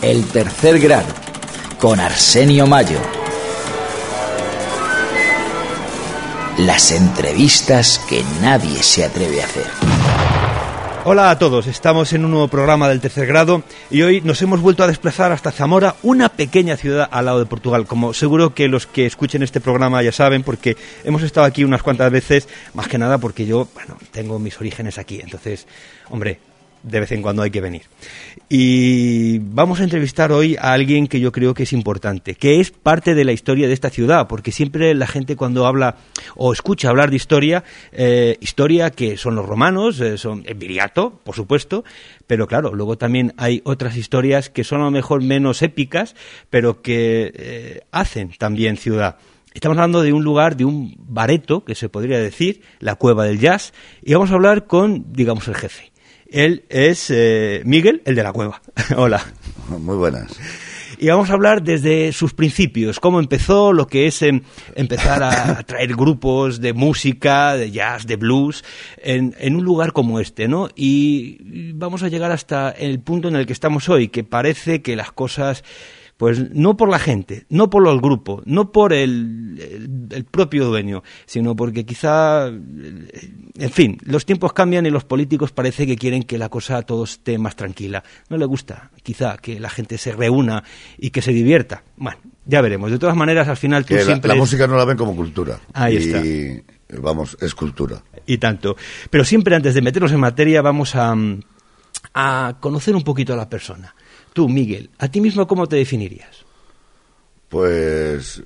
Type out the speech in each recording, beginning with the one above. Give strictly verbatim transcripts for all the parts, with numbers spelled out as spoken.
El tercer grado, con Arsenio Mayo. Las entrevistas que nadie se atreve a hacer. Hola a todos, estamos en un nuevo programa del tercer grado y hoy nos hemos vuelto a desplazar hasta Zamora, una pequeña ciudad al lado de Portugal, como seguro que los que escuchen este programa ya saben, porque hemos estado aquí unas cuantas veces, más que nada porque yo, bueno, tengo mis orígenes aquí, entonces, hombre, de vez en cuando hay que venir. Y vamos a entrevistar hoy a alguien que yo creo que es importante, que es parte de la historia de esta ciudad, porque siempre la gente cuando habla o escucha hablar de historia, eh, historia que son los romanos, eh, son el Viriato, por supuesto, pero claro, luego también hay otras historias que son a lo mejor menos épicas, pero que eh, hacen también ciudad. Estamos hablando de un lugar, de un bareto, que se podría decir, la Cueva del Jazz, y vamos a hablar con, digamos, el jefe. Él es eh, Miguel, el de la cueva. Hola. Muy buenas. Y vamos a hablar desde sus principios, cómo empezó, lo que es eh, empezar a, a traer grupos de música, de jazz, de blues, en, en un lugar como este, ¿no? Y vamos a llegar hasta el punto en el que estamos hoy, que parece que las cosas... Pues no por la gente, no por el grupo, no por el, el, el propio dueño, sino porque quizá, en fin, los tiempos cambian y los políticos parece que quieren que la cosa todo esté más tranquila. No le gusta, quizá, que la gente se reúna y que se divierta. Bueno, ya veremos. De todas maneras, al final tú que siempre... La, la es... música no la ven como cultura. Ahí y, está. Vamos, es cultura. Y tanto. Pero siempre antes de meternos en materia vamos a, a conocer un poquito a la persona. Tú, Miguel, ¿a ti mismo cómo te definirías? Pues...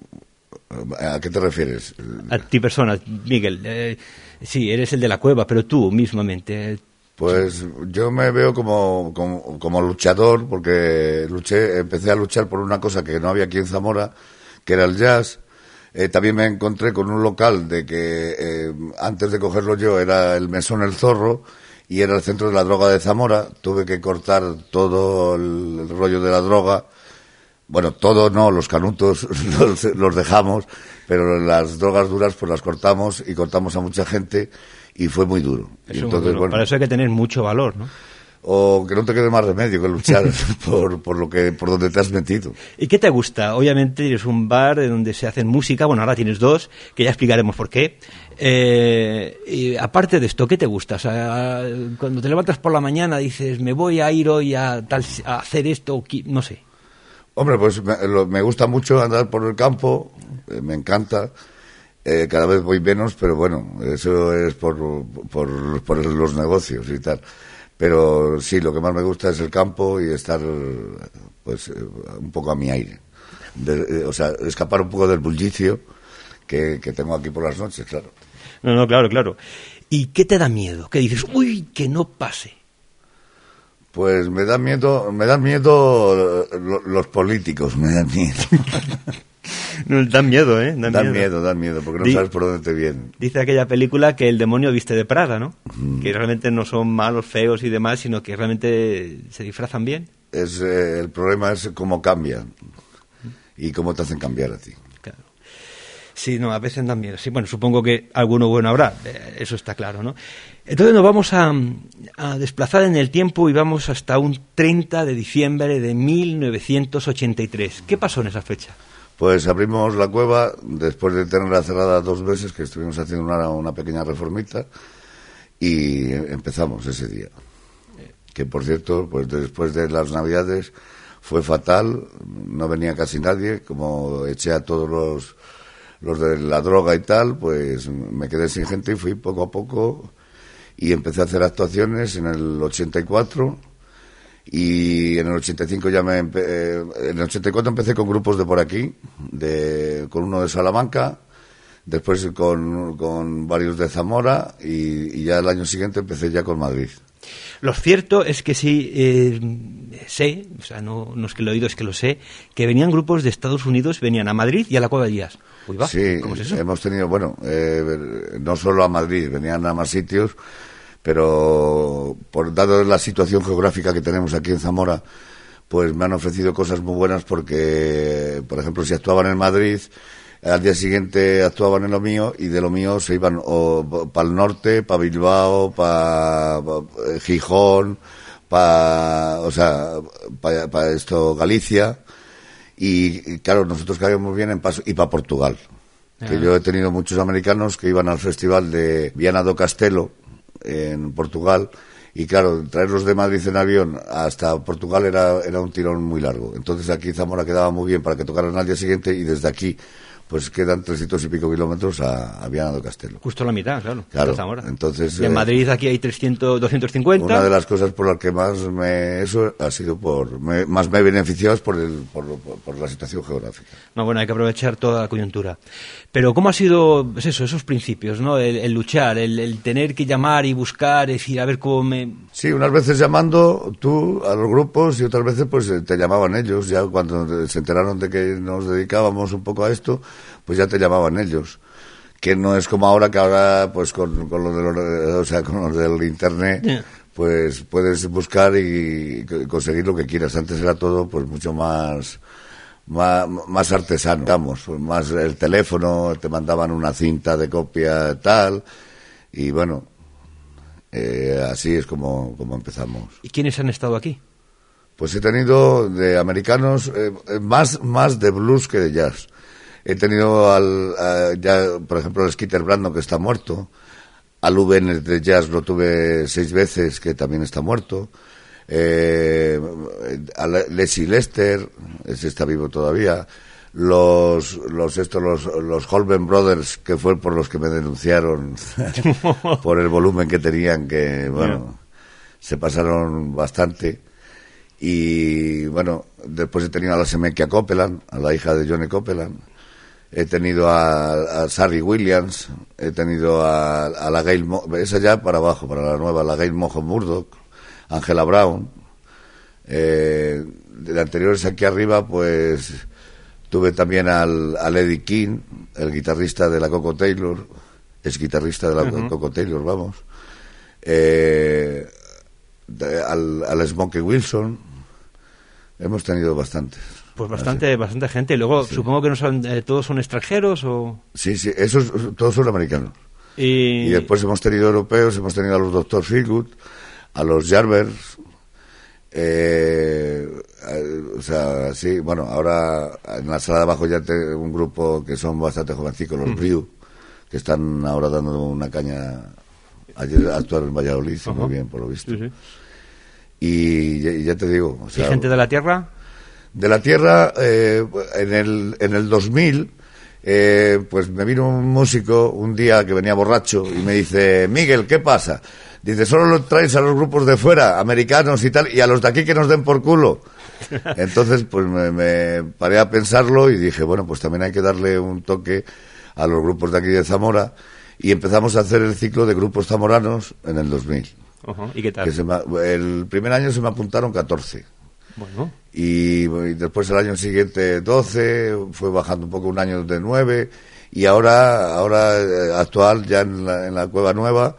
¿A qué te refieres? A ti persona, Miguel. Eh, sí, eres el de la cueva, pero tú mismamente. Eh. Pues yo me veo como, como, como luchador, porque luché, empecé a luchar por una cosa que no había aquí en Zamora, que era el jazz. Eh, también me encontré con un local de que eh, antes de cogerlo yo era el Mesón El Zorro, y era el centro de la droga de Zamora. Tuve que cortar todo el, el rollo de la droga. Bueno, todo no, los canutos los, los dejamos, pero las drogas duras pues las cortamos y cortamos a mucha gente y fue muy duro. Eso y entonces, muy duro. bueno, para eso hay que tener mucho valor, ¿no? O que no te quede más remedio que luchar por, por lo que por donde te has metido. ¿Y qué te gusta? Obviamente tienes un bar donde se hacen música, bueno, ahora tienes dos, que ya explicaremos por qué. Eh, y aparte de esto, ¿qué te gusta? O sea, cuando te levantas por la mañana dices, me voy a ir hoy a, tal, a hacer esto, no sé. Hombre, pues me, lo, me gusta mucho andar por el campo, eh, me encanta. Eh, cada vez voy menos, pero bueno, eso es por, por, por los negocios y tal. Pero sí, lo que más me gusta es el campo y estar pues un poco a mi aire. De, o sea, escapar un poco del bullicio que, que tengo aquí por las noches, claro. No, no, claro, claro. ¿Y qué te da miedo? ¿Qué dices? Uy, que no pase. Pues me da miedo, me dan miedo los políticos, me dan miedo. No, dan miedo, ¿eh? Dan, dan miedo. miedo, dan miedo, porque no Di- sabes por dónde te vienen. Dice aquella película que el demonio viste de Prada, ¿no? Mm. Que realmente no son malos, feos y demás, sino que realmente se disfrazan bien. Es, eh, el problema es cómo cambian y cómo te hacen cambiar a ti. Claro. Sí, no, a veces dan miedo. Sí, bueno, supongo que alguno bueno habrá, eh, eso está claro, ¿no? Entonces nos vamos a, a desplazar en el tiempo y vamos hasta un treinta de diciembre de mil novecientos ochenta y tres. ¿Qué pasó en esa fecha? Pues abrimos la cueva después de tenerla cerrada dos veces, que estuvimos haciendo una, una pequeña reformita, y empezamos ese día. Que por cierto, pues después de las Navidades fue fatal, no venía casi nadie, como eché a todos los, los de la droga y tal, pues me quedé sin gente y fui poco a poco y empecé a hacer actuaciones en el ochenta y cuatro. Y en el ochenta y cinco ya me empe- eh, en el ochenta y cuatro empecé con grupos de por aquí, de con uno de Salamanca, después con, con varios de Zamora y, y ya el año siguiente empecé ya con Madrid. Lo cierto es que sí, eh, sé, o sea, no, no es que lo he oído, es que lo sé, que venían grupos de Estados Unidos, venían a Madrid y a la Cueva de Jazz. Uy, va, Sí, ¿cómo es eso? hemos tenido, bueno, eh, no solo a Madrid, venían a más sitios, pero por dado la situación geográfica que tenemos aquí en Zamora, pues me han ofrecido cosas muy buenas porque, por ejemplo, si actuaban en Madrid, al día siguiente actuaban en lo mío y de lo mío se iban o para el norte, para Bilbao, para pa, Gijón, para, o sea, para pa esto Galicia, y, y claro, nosotros caíamos bien en paso, y para Portugal. Que ah. yo he tenido muchos americanos que iban al festival de Viana do Castelo, en Portugal, y claro, traerlos de Madrid en avión hasta Portugal era, era un tirón muy largo. Entonces aquí Zamora quedaba muy bien para que tocaran al día siguiente, y desde aquí pues quedan trescientos y pico kilómetros a, a Viana do Castelo. Justo la mitad, claro. Claro, Zamora. Entonces... Y en Madrid aquí hay trescientos, doscientos cincuenta. Una de las cosas por las que más me... Eso ha sido por... Me, más me he beneficiado es por, el, por, por, por la situación geográfica. No, bueno, hay que aprovechar toda la coyuntura. Pero ¿cómo ha sido pues eso, esos principios, ¿no? El, el luchar, el, el tener que llamar y buscar, decir, a ver cómo me... Sí, unas veces llamando tú a los grupos y otras veces pues te llamaban ellos. Ya cuando se enteraron de que nos dedicábamos un poco a esto, pues ya te llamaban ellos, que no es como ahora, que ahora pues con, con lo de los, o sea, con lo del internet, yeah. pues puedes buscar y conseguir lo que quieras. Antes era todo pues mucho más más, más artesano, digamos, pues más el teléfono, te mandaban una cinta de copia tal, y bueno, eh, así es como, como empezamos. ¿Y quiénes han estado aquí? Pues he tenido de americanos, eh, más, más de blues que de jazz. He tenido al, a, ya, por ejemplo, al Skeeter Brandon, que está muerto. Al U N de jazz lo tuve seis veces, que también está muerto. Eh, a Leslie Lester, ese está vivo todavía. Los, los, estos, los, los Holben Brothers, que fue por los que me denunciaron por el volumen que tenían, que, bueno, yeah. se pasaron bastante. Y, bueno, después he tenido a la Semekia Copeland, a la hija de Johnny Copeland. He tenido a, a Sarri Williams, he tenido a, a la Gail, Mo, esa ya para abajo, para la nueva, la Gail Mojo Murdoch, Angela Brown. Eh, de anteriores aquí arriba, pues tuve también al, al Eddie King, el guitarrista de la Coco Taylor, es guitarrista de la uh-huh. Coco Taylor, vamos. Eh, de, al, al Smokey Wilson, hemos tenido bastantes. Pues bastante, bastante gente. Luego, sí. supongo que no son, eh, todos son extranjeros o... Sí, sí, esos todos son americanos. Y... y después hemos tenido europeos, hemos tenido a los doctor Feelgood, a los Jarvers, eh, o sea, sí, bueno, ahora en la sala de abajo ya tengo un grupo que son bastante jovencicos, los mm. Brew, que están ahora dando una caña. Ayer actuaron en Valladolid, uh-huh. muy bien, por lo visto. Sí, sí. Y, y ya te digo... O sea, ¿y gente de la tierra? De la tierra, eh, en el en el dos mil, eh, pues me vino un músico un día que venía borracho y me dice, Miguel, ¿qué pasa? Dice, solo lo traes a los grupos de fuera, americanos y tal, y a los de aquí que nos den por culo. Entonces, pues me, me paré a pensarlo y dije, bueno, pues también hay que darle un toque a los grupos de aquí de Zamora, y empezamos a hacer el ciclo de grupos zamoranos en el dos mil. Uh-huh. ¿Y qué tal? Que se me, el primer año se me apuntaron catorce. Bueno. Y, y después el año siguiente doce, fue bajando un poco, un año de nueve, y ahora, ahora eh, actual, ya en la, en la Cueva Nueva,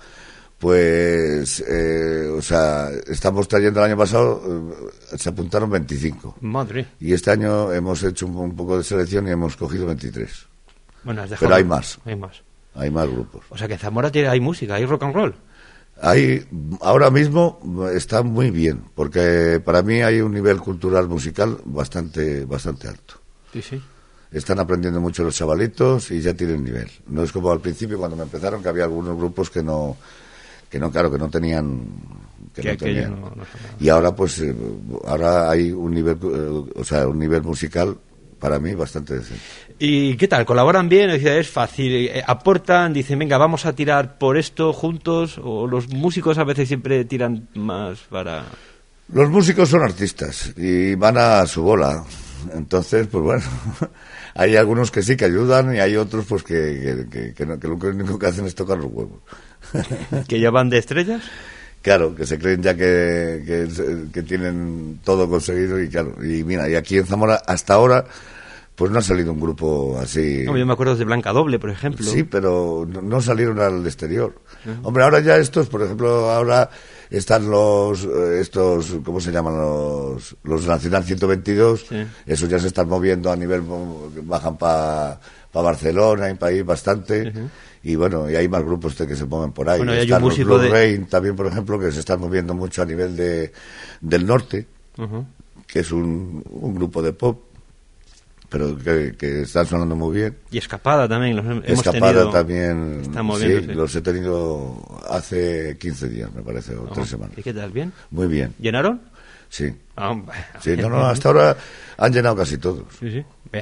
pues, eh, o sea, estamos trayendo el año pasado, eh, se apuntaron veinticinco. Madre. Y este año hemos hecho un, un poco de selección y hemos cogido veintitrés. Bueno, has dejado... Pero hay más. Hay más. Hay más grupos. O sea que en Zamora tiene, hay música, hay rock and roll. Hay, ahora mismo está muy bien, porque para mí hay un nivel cultural musical bastante bastante alto. Sí, sí. Están aprendiendo mucho los chavalitos y ya tienen nivel. No es como al principio cuando me empezaron, que había algunos grupos que no, que no, claro, que no tenían, que, que no tenían. No, no y ahora pues, eh, ahora hay un nivel, eh, o sea, un nivel musical para mí bastante decente. ¿Y qué tal? ¿Colaboran bien? Es fácil. Eh, ¿aportan? Dicen, venga, vamos a tirar por esto juntos? ¿O los músicos a veces siempre tiran más para...? Los músicos son artistas y van a su bola. Entonces, pues bueno, hay algunos que sí que ayudan y hay otros pues que, que, que, que, no, que lo único que hacen es tocar los huevos. ¿Que ya van de estrellas? Claro, que se creen ya que, que, que tienen todo conseguido y claro, y mira, y aquí en Zamora hasta ahora pues no ha salido un grupo así. No, yo me acuerdo de Blanca Doble, por ejemplo. Sí, pero no, no salieron al exterior. Uh-huh. Hombre, ahora ya estos, por ejemplo, ahora están los, estos, ¿cómo se llaman? Los, los Nacional ciento veintidós, sí. Esos ya se están moviendo a nivel, bajan para para Barcelona, hay para ir bastante. Uh-huh. Y bueno, y hay más grupos que se mueven por ahí. Bueno, y hay Están un los músico Blue de... Rain también, por ejemplo, que se están moviendo mucho a nivel de del norte, uh-huh. que es un, un grupo de pop, pero que, que están sonando muy bien. Y Escapada también, los hemos Escapada tenido... también, moviendo, sí, sí, los he tenido hace quince días, me parece, o uh-huh. tres semanas. ¿Y qué tal? ¿Bien? Muy bien. ¿Llenaron? Sí. Oh, sí, no, no, hasta ahora han llenado casi todos. Sí, sí. Bien.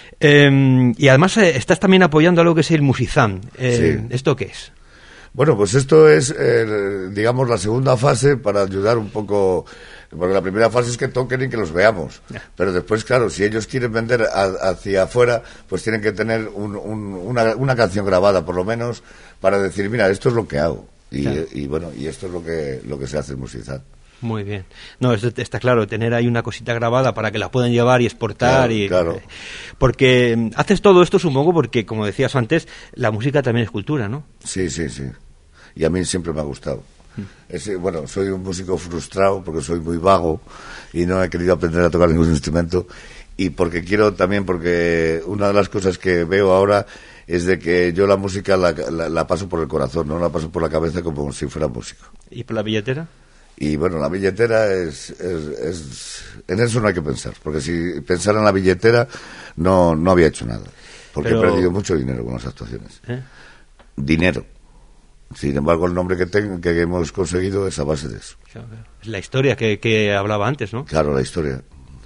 Eh, y además eh, estás también apoyando algo que es el Musizán. Eh, sí. ¿Esto qué es? Bueno, pues esto es, eh, digamos, la segunda fase para ayudar un poco, porque la primera fase es que toquen y que los veamos. Yeah. Pero después, claro, si ellos quieren vender a, hacia afuera, pues tienen que tener un, un, una, una canción grabada, por lo menos, para decir, mira, esto es lo que hago. Y, claro. y, y bueno, y esto es lo que, lo que se hace en Musizán. Muy bien. No, esto está claro, tener ahí una cosita grabada para que la puedan llevar y exportar. Claro, y claro. Porque haces todo esto, supongo, porque, como decías antes, la música también es cultura, ¿no? Sí, sí, sí. Y a mí siempre me ha gustado. Mm. Es, bueno, soy un músico frustrado porque soy muy vago y no he querido aprender a tocar ningún instrumento. Y porque quiero también, porque una de las cosas que veo ahora es de que yo la música la, la, la paso por el corazón, no la paso por la cabeza como si fuera músico. ¿Y por la billetera? Y bueno, la billetera es, es, es... En eso no hay que pensar, porque si pensara en la billetera no, no había hecho nada. Porque Pero... he perdido mucho dinero con las actuaciones. ¿Eh? Dinero. Sin embargo, el nombre que, tengo, que hemos conseguido es a base de eso. Es la historia que, que hablaba antes, ¿no? Claro, la historia.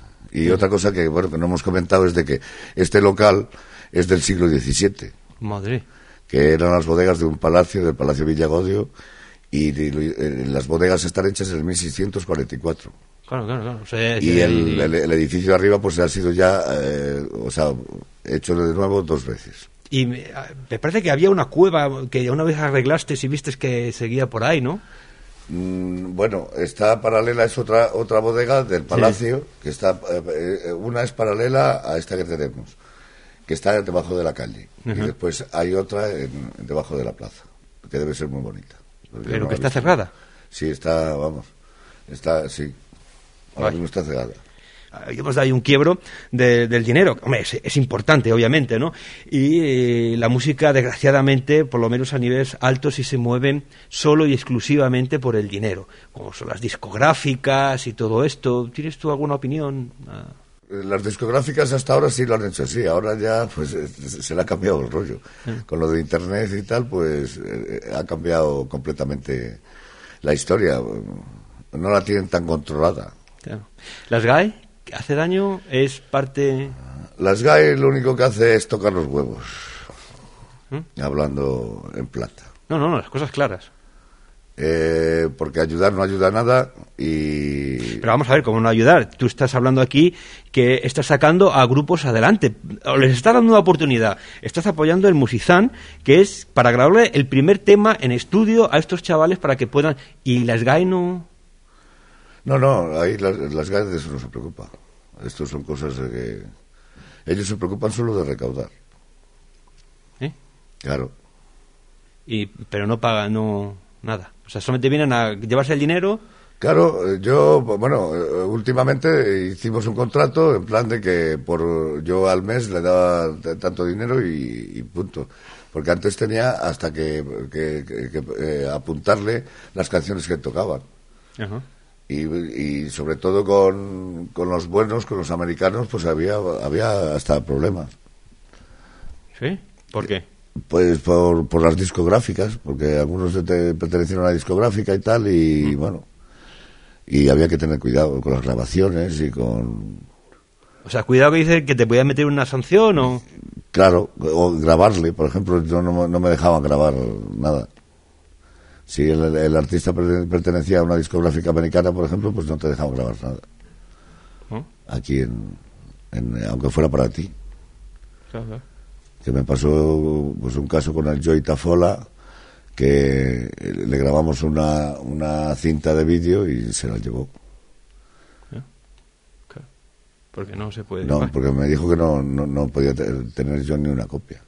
Y sí. Otra cosa que, bueno, que no hemos comentado es de que este local es del siglo diecisiete. Madre. Que eran las bodegas de un palacio, del Palacio Villagodio. Y, y, y las bodegas están hechas en el mil seiscientos cuarenta y cuatro. Claro, claro, claro. O sea, y el, y... El, el edificio de arriba pues ha sido ya, eh, o sea, hecho de nuevo dos veces. Y me, me parece que había una cueva que una vez arreglaste y viste que seguía por ahí, ¿no? Mm, bueno, está paralela, es otra otra bodega del palacio, sí. que está, eh, una es paralela a esta que tenemos, que está debajo de la calle. Uh-huh. Y después hay otra en, debajo de la plaza, que debe ser muy bonita. ¿Pero no que está cerrada? Sí, está, vamos, está, sí, ahora mismo está cerrada. Hemos dado ahí un quiebro de, del dinero. Hombre, es, es importante, obviamente, ¿no? Y eh, la música, desgraciadamente, por lo menos a niveles altos, sí se mueven solo y exclusivamente por el dinero, como son las discográficas y todo esto. ¿Tienes tú alguna opinión? Ah. Las discográficas hasta ahora sí lo han hecho así, ahora ya pues se le ha cambiado el rollo. ¿Eh? Con lo de internet y tal, pues eh, ha cambiado completamente la historia. No la tienen tan controlada. Claro. ¿Las G A E? ¿Hace daño? ¿Es parte...? Las G A E lo único que hace es tocar los huevos. ¿Mm? Hablando en plata. No, no, no, las cosas claras. Eh, porque ayudar no ayuda a nada y... Pero vamos a ver, ¿cómo no ayudar? Tú estás hablando aquí que estás sacando a grupos adelante, o les estás dando una oportunidad, estás apoyando el Musizán, que es para grabarle el primer tema en estudio a estos chavales para que puedan... ¿Y las G A E no...? No, no, ahí las, las G A E de eso no se preocupa. Esto son cosas de que... Ellos se preocupan solo de recaudar. ¿Eh? Claro. Y, pero no pagan, no... nada. O sea, solamente vienen a llevarse el dinero. Claro, yo, bueno, últimamente hicimos un contrato en plan de que por yo al mes le daba tanto dinero y, y punto. Porque antes tenía hasta que, que, que, que eh, apuntarle las canciones que tocaban. Ajá. Y, y sobre todo con, con los buenos, con los americanos, pues había, había hasta problemas. ¿Sí? ¿Por qué? Pues por, por las discográficas, porque algunos te, pertenecieron a la discográfica y tal, y mm. bueno, y había que tener cuidado con las grabaciones y con... O sea, cuidado que dice que te podían meter una sanción o... Claro, o grabarle, por ejemplo, yo no, no me dejaban grabar nada. Si el, el artista pertenecía a una discográfica americana, por ejemplo, pues no te dejaban grabar nada. ¿Oh? Aquí, en, en, aunque fuera para ti. Claro. Que me pasó pues un caso con el Joey Tafola, que le grabamos una, una cinta de vídeo y se la llevó. ¿Eh? Claro. Porque no se puede No, llevar. Porque me dijo que no, no, no podía tener yo ni una copia.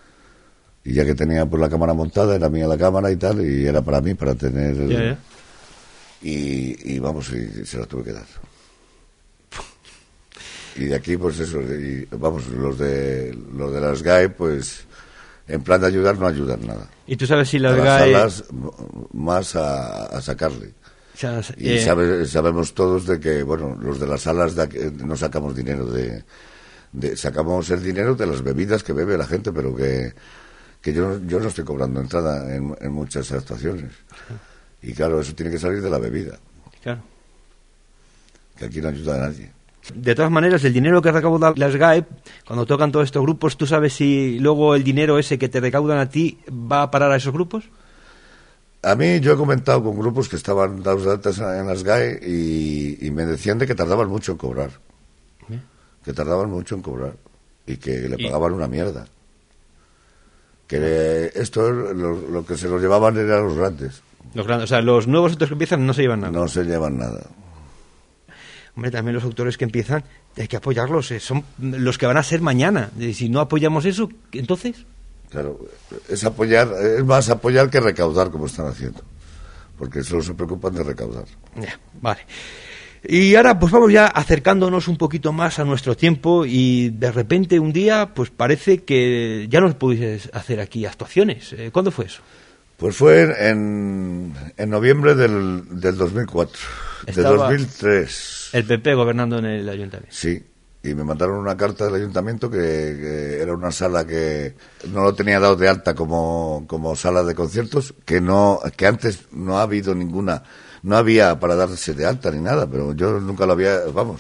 Y ya que tenía pues la cámara montada, era mía la cámara y tal, y era para mí, para tener... El... Ya, ya. Y, y vamos, y se la tuve que dar. Y de aquí, pues eso, y, vamos, los de los de las G A E, pues en plan de ayudar no ayudan nada. ¿Y tú sabes si las a G A E... las salas más a, a sacarle? O sea, y eh... sabe, sabemos todos de que, bueno, los de las salas de aquí, no sacamos dinero de, de... Sacamos el dinero de las bebidas que bebe la gente, pero que, que yo, yo no estoy cobrando entrada en, en muchas actuaciones. Y claro, eso tiene que salir de la bebida. Claro. Que aquí no ayuda a nadie. De todas maneras, el dinero que recaudan las G A E, cuando tocan todos estos grupos, ¿tú sabes si luego el dinero ese que te recaudan a ti va a parar a esos grupos? A mí, yo he comentado con grupos que estaban dados de altas en las G A E y, y me decían de que tardaban mucho en cobrar. ¿Eh? Que tardaban mucho en cobrar y que le pagaban ¿Y? una mierda. Que le, esto, lo, lo que se los llevaban eran los grandes. Los grandes, o sea, los nuevos actores que empiezan no se llevan nada. No se llevan nada. Hombre, también los autores que empiezan hay que apoyarlos, eh, son los que van a ser mañana. Y si no apoyamos eso, entonces... Claro, es apoyar, es más apoyar que recaudar, como están haciendo. Porque solo se preocupan de recaudar. Ya, vale. Y ahora pues vamos ya acercándonos un poquito más a nuestro tiempo y de repente un día pues parece que ya no pudiste hacer aquí actuaciones. ¿Cuándo fue eso? Pues fue en, en noviembre del, del dos mil cuatro, de dos mil tres. El P P gobernando en el ayuntamiento. Sí, y me mandaron una carta del ayuntamiento que, que era una sala que no lo tenía dado de alta como, como sala de conciertos, que no que antes no ha habido ninguna, no había para darse de alta ni nada, pero yo nunca lo había, vamos.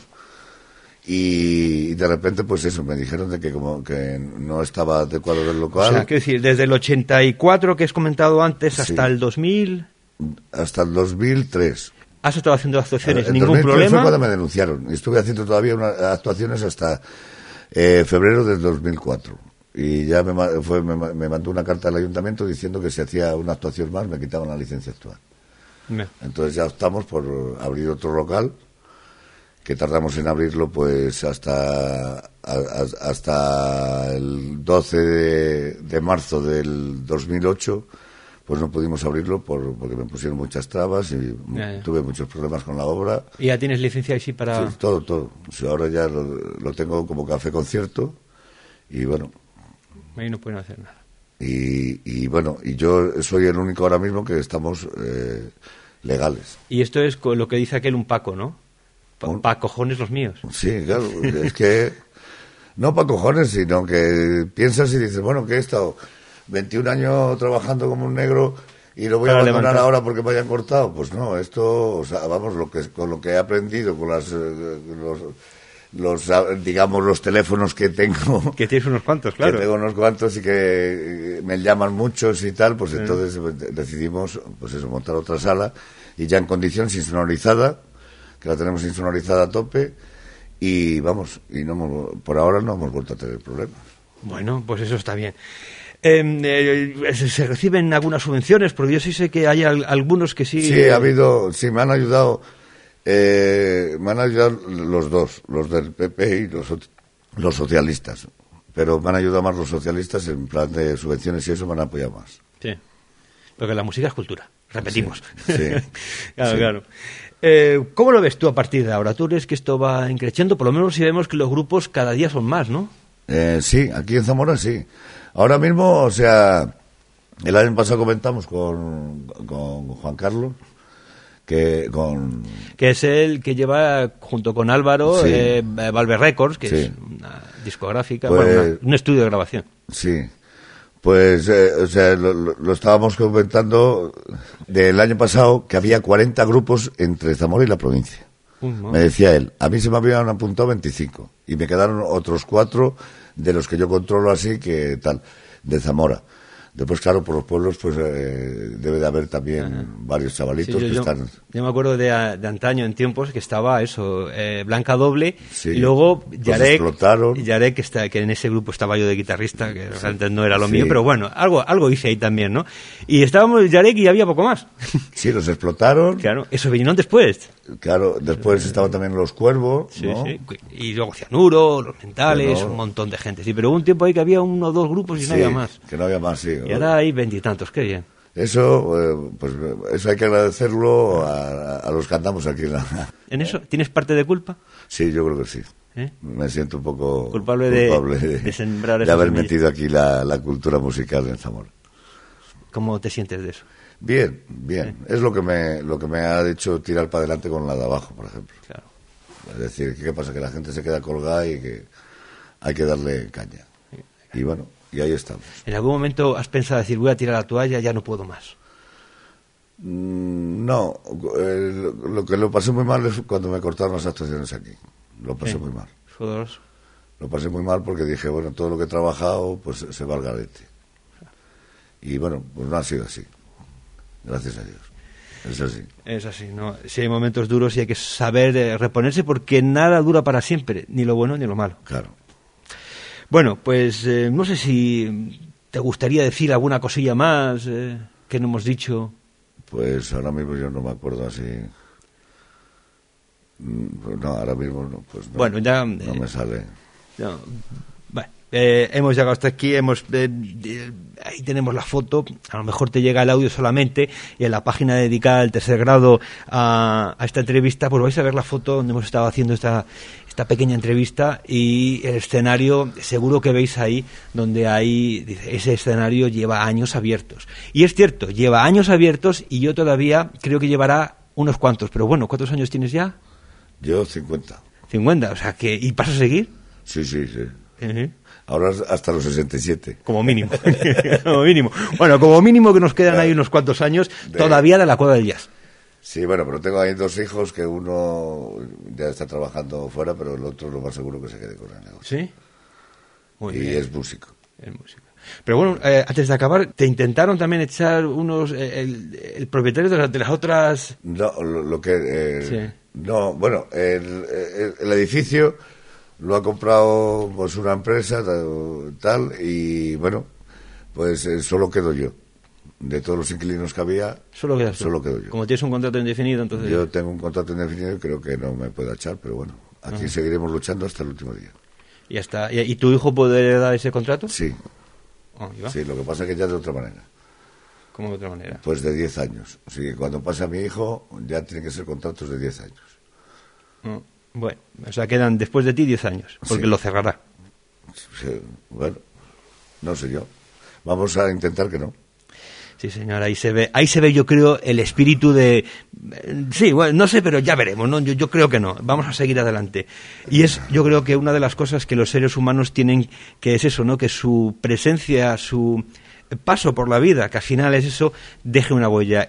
Y de repente, pues eso, me dijeron de que como que no estaba adecuado del local. O sea, quiero decir, desde el ochenta y cuatro que has comentado antes hasta sí. el dos mil... Hasta el dos mil tres. ¿Has estado haciendo actuaciones? El ¿Ningún dos mil tres problema? Fue cuando me denunciaron. Y estuve haciendo todavía unas actuaciones hasta eh, febrero del dos mil cuatro. Y ya me, fue, me, me mandó una carta al ayuntamiento diciendo que si hacía una actuación más me quitaban la licencia actual. No. Entonces ya optamos por abrir otro local, que tardamos en abrirlo pues hasta a, a, hasta el doce de, de marzo del dos mil ocho. Pues no pudimos abrirlo por, porque me pusieron muchas trabas y ya, ya. tuve muchos problemas con la obra. ¿Y ya tienes licencia ahí sí para...? Sí, todo, todo. O sea, ahora ya lo, lo tengo como café concierto y bueno... Ahí no pueden hacer nada. Y, y bueno, y yo soy el único ahora mismo que estamos eh, legales. Y esto es lo que dice aquel un Paco, ¿no? Pa, pa cojones los míos. Sí, claro, es que... No pa cojones, sino que piensas y dices, bueno, que he estado... veintiún años trabajando como un negro y lo voy Para a abandonar levantar. ahora porque me hayan cortado. Pues no, esto, o sea, vamos, lo que con lo que he aprendido con las eh, los, los digamos los teléfonos que tengo, que tienes unos cuantos, claro, que tengo unos cuantos y que me llaman muchos y tal, pues entonces mm. decidimos, pues eso, montar otra sala y ya en condiciones insonorizada, que la tenemos insonorizada a tope y vamos, y no hemos, por ahora no hemos vuelto a tener problemas. Bueno, pues eso está bien. Eh, eh, ¿Se reciben algunas subvenciones? Porque yo sí sé que hay al, algunos que sí... Sí, ha habido, sí, me han ayudado, eh, me han ayudado los dos, los del P P y los, los socialistas. Pero me han ayudado más los socialistas en plan de subvenciones y eso me han apoyado más. Sí, porque la música es cultura, repetimos. Sí, sí claro, sí. claro. Eh, ¿Cómo lo ves tú a partir de ahora? ¿Tú crees que esto va increciendo? Por lo menos si vemos que los grupos cada día son más, ¿no? Eh, sí, aquí en Zamora sí. Ahora mismo, o sea, el año pasado comentamos con, con Juan Carlos, que con... Que es el que lleva, junto con Álvaro, sí. eh, Valve Records, que sí. es una discográfica, pues, bueno, una, un estudio de grabación. Sí, pues, eh, o sea, lo, lo estábamos comentando del año pasado, que había cuarenta grupos entre Zamora y la provincia. Uh-huh. Me decía él, a mí se me habían apuntado veinticinco, y me quedaron otros cuatro de los que yo controlo así, que tal, de Zamora. Después, claro, por los pueblos, pues eh, debe de haber también Ajá. varios chavalitos sí, yo, que yo, están... Yo me acuerdo de, de antaño, en tiempos, que estaba eso, eh, Blanca Doble, sí, y luego Yarek, explotaron. Yarek que, está, que en ese grupo estaba yo de guitarrista, que realmente no era lo sí. mío, pero bueno, algo algo hice ahí también, ¿no? Y estábamos Yarek y había poco más. Sí, los explotaron. Claro, eso vinieron después. Claro, después estaban también los Cuervos, sí, ¿no? Sí. Y luego Cianuro, los Mentales, no. un montón de gente, sí, pero hubo un tiempo ahí que había uno o dos grupos y sí, no había más. que no había más, sí. Y ahora hay veintitantos, qué bien. Eso, eh, pues eso hay que agradecerlo a, a los que andamos aquí. En, la... ¿En eso tienes parte de culpa? Sí, yo creo que sí. ¿Eh? Me siento un poco culpable, de, culpable de, de sembrar de haber semillas. Metido aquí la, la cultura musical en Zamora. ¿Cómo te sientes de eso? Bien, bien. ¿Eh? Es lo que me lo que me ha hecho tirar para adelante con la de abajo, por ejemplo. Claro. Es decir, ¿qué pasa? Que la gente se queda colgada y que hay que darle caña. Y bueno, y ahí estamos. ¿En algún momento has pensado decir, voy a tirar la toalla, ya no puedo más? Mm, no, eh, lo que lo pasé muy mal es cuando me cortaron las actuaciones aquí. Lo pasé sí. muy mal. Doloroso. Lo pasé muy mal porque dije, bueno, todo lo que he trabajado pues se va al garete. Y bueno, pues no ha sido así. Gracias a Dios. Es así. Es así, ¿no? Si hay momentos duros y hay que saber eh, reponerse porque nada dura para siempre, ni lo bueno ni lo malo. Claro. Bueno, pues eh, no sé si te gustaría decir alguna cosilla más eh, que no hemos dicho. Pues ahora mismo yo no me acuerdo así. Pues no, ahora mismo no, pues no, bueno, ya, no eh, me sale. No, bueno, eh, hemos llegado hasta aquí, hemos eh, eh, ahí tenemos la foto, a lo mejor te llega el audio solamente, y en la página dedicada al tercer grado a, a esta entrevista, pues vais a ver la foto donde hemos estado haciendo esta, esta pequeña entrevista, y el escenario, seguro que veis ahí, donde hay, dice, ese escenario lleva años abiertos. Y es cierto, lleva años abiertos, y yo todavía creo que llevará unos cuantos, pero bueno, ¿cuántos años tienes ya? Yo cincuenta. cincuenta, o sea que... ¿Y vas a seguir? Sí, sí, sí. Uh-huh. Ahora hasta los sesenta y siete. Como mínimo. Como mínimo. Bueno, como mínimo que nos quedan ahí unos cuantos años de... todavía de la Cueva del Jazz. Sí, bueno, pero tengo ahí dos hijos que uno ya está trabajando fuera, pero el otro lo más seguro que se quede con el negocio. ¿Sí? Muy y bien. es músico. Es músico. Pero bueno, eh, antes de acabar, ¿te intentaron también echar unos... Eh, el, el propietario de las, de las otras...? No, lo, lo que... Eh, sí. No, bueno, el, el, el edificio lo ha comprado pues una empresa tal y bueno, pues eh, solo quedo yo. De todos los inquilinos que había, solo, quedas solo quedo yo. Como tienes un contrato indefinido, entonces... Yo tengo un contrato indefinido y creo que no me puedo echar, pero bueno, aquí uh-huh. seguiremos luchando hasta el último día. Y hasta, ¿y tu hijo puede dar ese contrato? Sí. Oh, sí, lo que pasa es que ya de otra manera. ¿Cómo de otra manera? Pues de diez años. Así que cuando pase a mi hijo, ya tienen que ser contratos de diez años. Oh, bueno, o sea, quedan después de ti diez años, porque sí. lo cerrará. Sí, bueno, no sé yo. Vamos a intentar que no. Sí, señor, ahí se ve, ahí se ve, yo creo, el espíritu de... Sí, bueno, no sé, pero ya veremos, ¿no? Yo, yo creo que no, vamos a seguir adelante. Y es, yo creo que una de las cosas que los seres humanos tienen, que es eso, ¿no? Que su presencia, su paso por la vida, que al final es eso, deje una huella.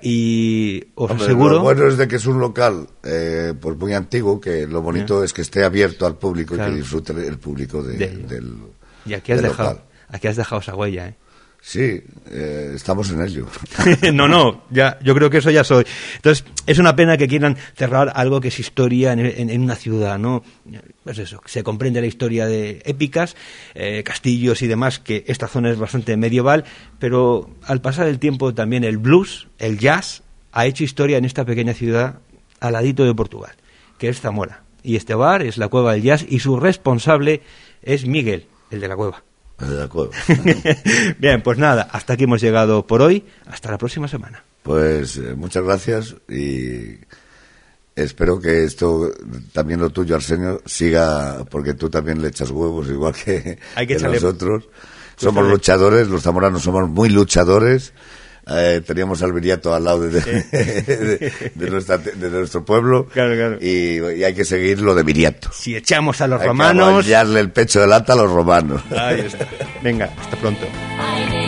Y os Hombre, aseguro... Lo bueno es de que es un local eh, pues muy antiguo, que lo bonito ¿Eh? es que esté abierto al público claro. y que disfrute el público de, de del Y aquí has del dejado, local. Aquí has dejado esa huella, ¿eh? Sí, eh, estamos en ello. no, no, ya, yo creo que eso ya soy. Entonces, es una pena que quieran cerrar algo que es historia en, en, en una ciudad, ¿no? Pues eso, se comprende la historia de épicas, eh, castillos y demás, que esta zona es bastante medieval, pero al pasar el tiempo también el blues, el jazz, ha hecho historia en esta pequeña ciudad al ladito de Portugal, que es Zamora. Y este bar es la Cueva del Jazz y su responsable es Miguel, el de la cueva. De acuerdo. Bien, pues nada, hasta aquí hemos llegado por hoy. Hasta la próxima semana. Pues eh, muchas gracias y espero que esto, también lo tuyo, Arsenio, siga, porque tú también le echas huevos igual que, Hay que, que echarle, nosotros. Somos luchadores, los zamoranos somos muy luchadores. Eh, teníamos al Viriato al lado de, de, sí. de, de, nuestra, de nuestro pueblo claro, claro. Y, y hay que seguir lo de Viriato. Si echamos a los hay romanos, hay que el pecho de lata a los romanos. Ahí está. Venga, hasta pronto.